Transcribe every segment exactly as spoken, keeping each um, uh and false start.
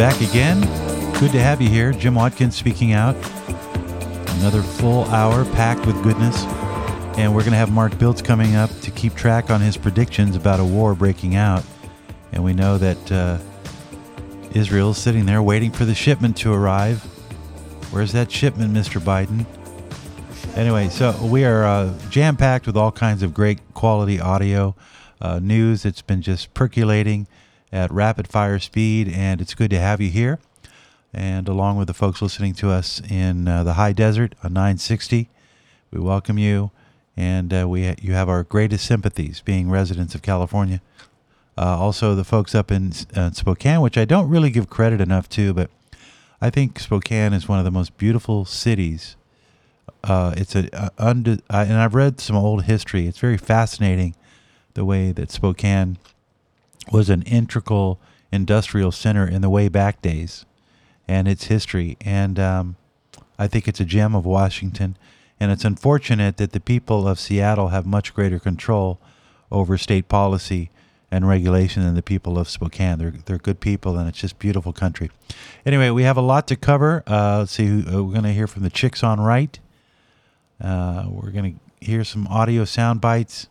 Back again. Good to have you here. Jim Watkins speaking out. Another full hour packed with goodness. And we're going to have Mark Biltz coming up to keep track on his predictions about a war breaking out. And we know that uh, Israel's sitting there waiting for the shipment to arrive. Where's that shipment, Mister Biden? Anyway, so we are uh, jam-packed with all kinds of great quality audio uh, news. It's been just percolating at rapid fire speed, and it's good to have you here. And along with the folks listening to us in uh, the high desert on nine sixty, we welcome you. And uh, we ha- you have our greatest sympathies, being residents of California. Uh, also, the folks up in uh, Spokane, which I don't really give credit enough to, but I think Spokane is one of the most beautiful cities. Uh, it's a, a unde- uh, and I've read some old history. It's very fascinating the way that Spokane was an integral industrial center in the way back days and its history. And um, I think it's a gem of Washington. And it's unfortunate that the people of Seattle have much greater control over state policy and regulation than the people of Spokane. They're they're good people, and it's just beautiful country. Anyway, we have a lot to cover. Uh, let's see. Who, uh, we're going to hear from the Chicks on Right. Uh, we're going to hear some audio sound bites.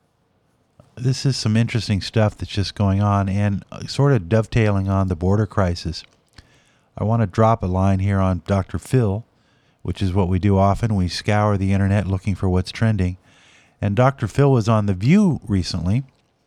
This is some interesting stuff that's just going on, and sort of dovetailing on the border crisis. I want to drop a line here on Doctor Phil, which is what we do often. We scour the internet looking for what's trending. And Doctor Phil was on The View recently,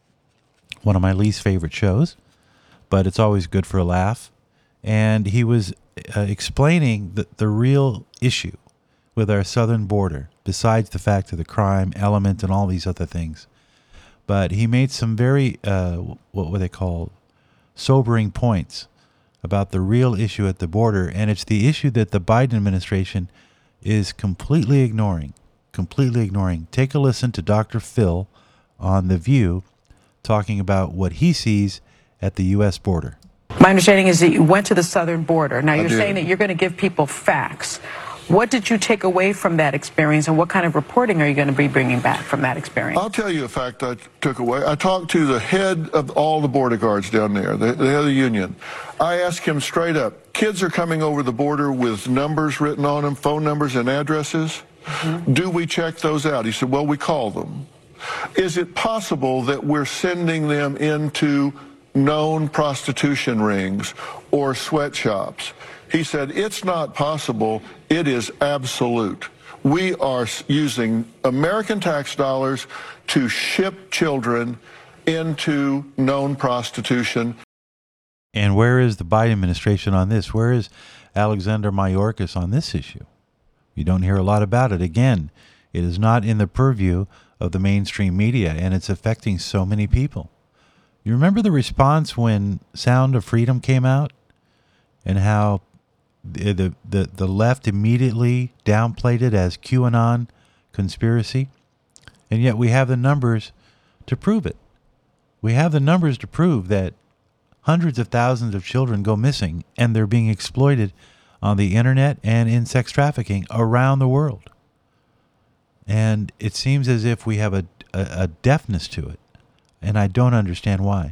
one of my least favorite shows, but it's always good for a laugh. And he was uh, explaining the, the real issue with our southern border, besides the fact of the crime element and all these other things. But he made some very, uh, what were they called, sobering points about the real issue at the border. And it's the issue that the Biden administration is completely ignoring, completely ignoring. Take a listen to Doctor Phil on The View talking about what he sees at the U S border. My understanding is that you went to the southern border. Now, I you're did. saying that you're going to give people facts. What did you take away from that experience, and what kind of reporting are you going to be bringing back from that experience? I'll tell you a fact I took away. I talked to the head of all the border guards down there, the, the head of the union. I asked him straight up, kids are coming over the border with numbers written on them, phone numbers and addresses. Mm-hmm. Do we check those out? He said, well, we call them. Is it possible that we're sending them into known prostitution rings or sweatshops? He said, it's not possible. It is absolute. We are using American tax dollars to ship children into known prostitution. And where is the Biden administration on this? Where is Alexander Mayorkas on this issue? You don't hear a lot about it. Again, it is not in the purview of the mainstream media, and it's affecting so many people. You remember the response when Sound of Freedom came out, and how the the the, the left immediately downplayed it as QAnon conspiracy? And yet we have the numbers to prove it. We have the numbers to prove that hundreds of thousands of children go missing, and they're being exploited on the internet and in sex trafficking around the world. And it seems as if we have a, a, a deafness to it, and I don't understand why.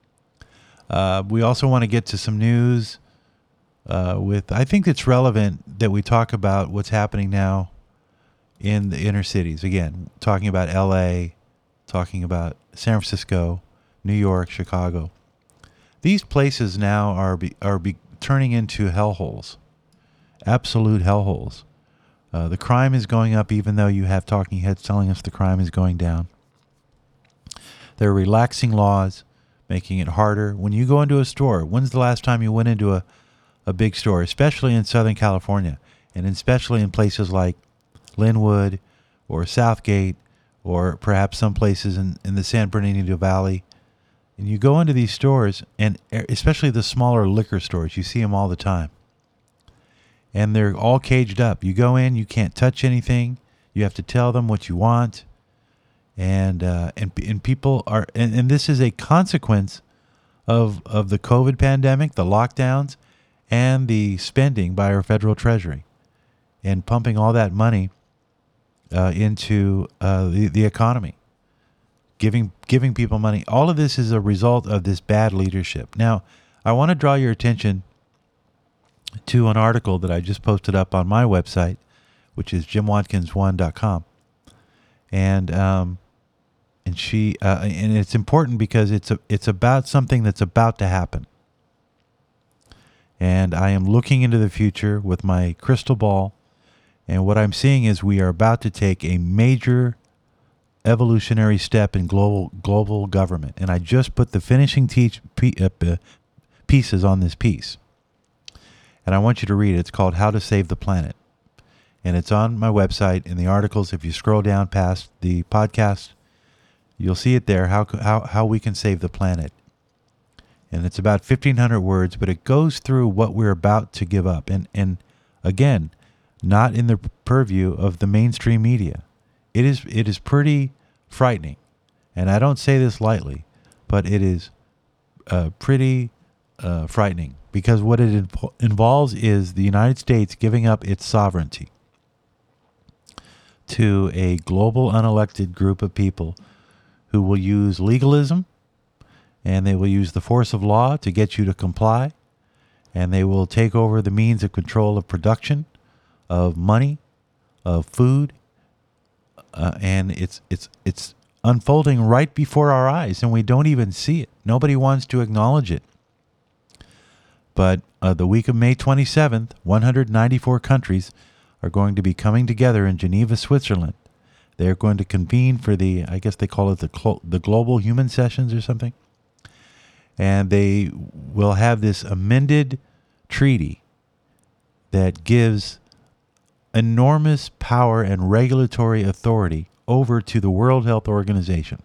Uh, we also want to get to some news uh, with, I think it's relevant that we talk about what's happening now in the inner cities. Again, talking about L A, talking about San Francisco, New York, Chicago. These places now are be, are be turning into hellholes, absolute hellholes. Uh, the crime is going up, even though you have talking heads telling us the crime is going down. They're relaxing laws, making it harder. When you go into a store, when's the last time you went into a, a big store, especially in Southern California, and especially in places like Linwood or Southgate, or perhaps some places in, in the San Bernardino Valley? And you go into these stores, and especially the smaller liquor stores, you see them all the time. And they're all caged up. You go in, you can't touch anything. You have to tell them what you want. And uh, and and people are, and, and this is a consequence of of the COVID pandemic, the lockdowns, and the spending by our federal treasury, and pumping all that money uh, into uh, the the economy, giving giving people money. All of this is a result of this bad leadership. Now, I want to draw your attention to an article that I just posted up on my website, which is jim watkins one dot com. And um, and she uh, and it's important because it's a, it's about something that's about to happen. And I am looking into the future with my crystal ball, and what I'm seeing is we are about to take a major evolutionary step in global global government. And I just put the finishing teach, uh, pieces on this piece. And I want you to read it. It's called How to Save the Planet. And it's on my website in the articles. If you scroll down past the podcast, you'll see it there, how how how we can save the planet. And it's about fifteen hundred words, but it goes through what we're about to give up. And and again, not in the purview of the mainstream media. It is it is pretty frightening. And I don't say this lightly, but it is uh, pretty uh, frightening, because what it inv- involves is the United States giving up its sovereignty to a global unelected group of people who will use legalism, and they will use the force of law to get you to comply, and they will take over the means of control of production, of money, of food, uh, and it's it's it's unfolding right before our eyes, and we don't even see it. Nobody wants to acknowledge it. But uh, the week of May twenty-seventh, one hundred ninety-four countries are going to be coming together in Geneva, Switzerland. They're going to convene for the, I guess they call it the clo- the Global Human Sessions or something. And they will have this amended treaty that gives enormous power and regulatory authority over to the World Health Organization.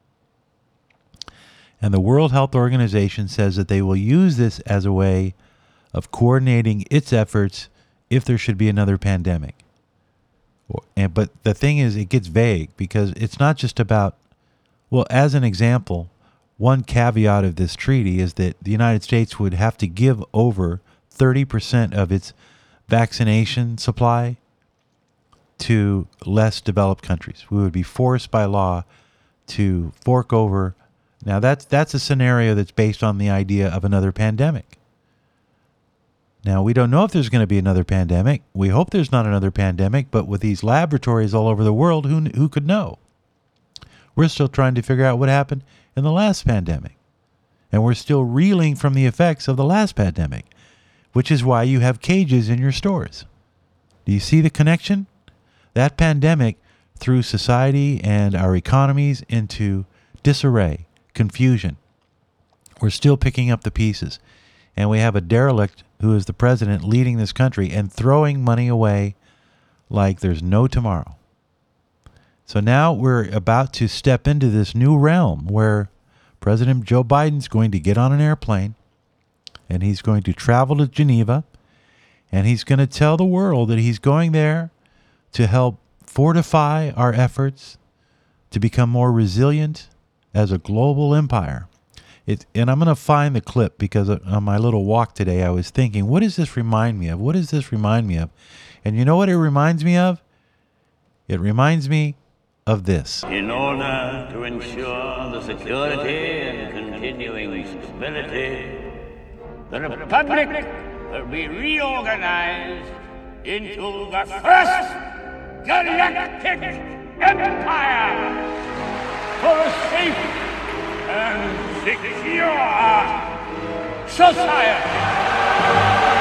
And the World Health Organization says that they will use this as a way of coordinating its efforts if there should be another pandemic. And but the thing is, it gets vague, because it's not just about, well, as an example, one caveat of this treaty is that the United States would have to give over thirty percent of its vaccination supply to less developed countries. We would be forced by law to fork over. Now, that's that's a scenario that's based on the idea of another pandemic. Now, we don't know if there's going to be another pandemic. We hope there's not another pandemic, but with these laboratories all over the world, who who could know? We're still trying to figure out what happened in the last pandemic. And we're still reeling from the effects of the last pandemic, which is why you have cages in your stores. Do you see the connection? That pandemic threw society and our economies into disarray, confusion. We're still picking up the pieces. And we have a derelict who is the president leading this country and throwing money away like there's no tomorrow. So now we're about to step into this new realm where President Joe Biden's going to get on an airplane, and he's going to travel to Geneva, and he's going to tell the world that he's going there to help fortify our efforts to become more resilient as a global empire. It, and I'm going to find the clip, because on my little walk today, I was thinking, what does this remind me of? What does this remind me of? And you know what it reminds me of? It reminds me of this. In order to ensure the security and continuing stability, the Republic will be reorganized into the first galactic empire for a safe and secure society.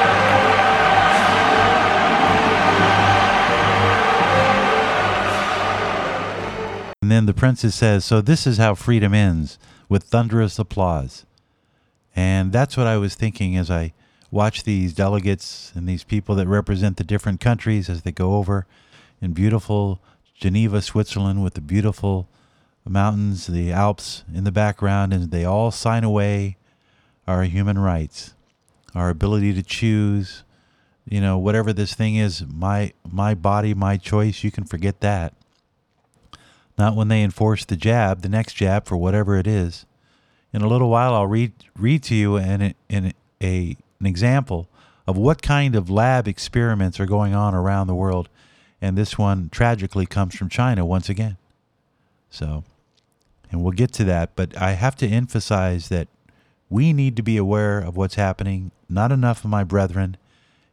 And then the princess says, so this is how freedom ends, with thunderous applause. And that's what I was thinking as I watch these delegates and these people that represent the different countries as they go over in beautiful Geneva, Switzerland, with the beautiful mountains, the Alps in the background, and they all sign away our human rights, our ability to choose, you know, whatever this thing is, my my body, my choice, you can forget that. Not when they enforce the jab, the next jab for whatever it is. In a little while, I'll read read to you an, an, a, an example of what kind of lab experiments are going on around the world. And this one tragically comes from China once again. So, and we'll get to that. But I have to emphasize that we need to be aware of what's happening. Not enough of my brethren.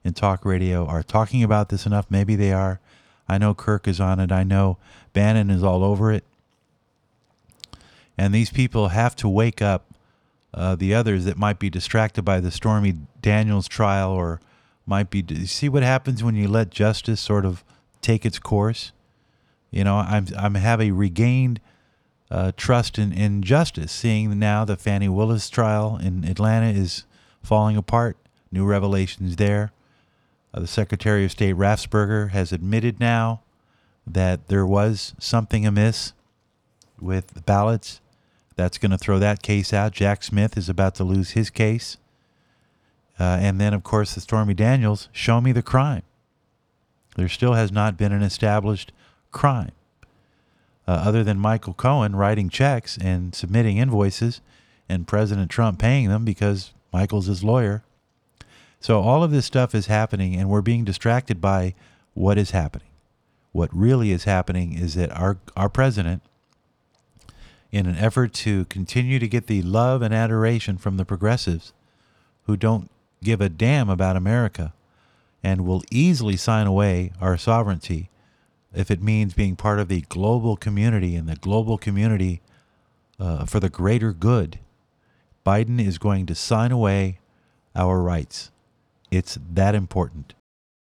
in talk radio are talking about this enough. Maybe they are. I know Kirk is on it. I know Bannon is all over it. And these people have to wake up uh, the others that might be distracted by the Stormy Daniels trial, or might be. See what happens when you let justice sort of take its course. You know, I'm I'm have a regained uh, trust in, in justice, seeing now the Fannie Willis trial in Atlanta is falling apart. New revelations there. Uh, the Secretary of State Raffensperger has admitted now that there was something amiss with the ballots. That's going to throw that case out. Jack Smith is about to lose his case. Uh, and then, of course, the Stormy Daniels, show me the crime. There still has not been an established crime. Uh, other than Michael Cohen writing checks and submitting invoices and President Trump paying them because Michael's his lawyer. So all of this stuff is happening, and we're being distracted by what is happening. What really is happening is that our, our president, in an effort to continue to get the love and adoration from the progressives who don't give a damn about America and will easily sign away our sovereignty if it means being part of the global community and the global community uh, for the greater good, Biden is going to sign away our rights. It's that important.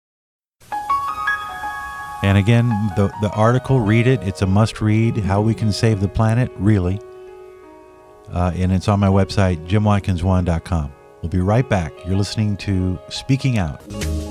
And again, the, the article, read it. It's a must read. How We Can Save the Planet, really. Uh, and it's on my website, jim watkins one dot com. We'll be right back. You're listening to Speaking Out.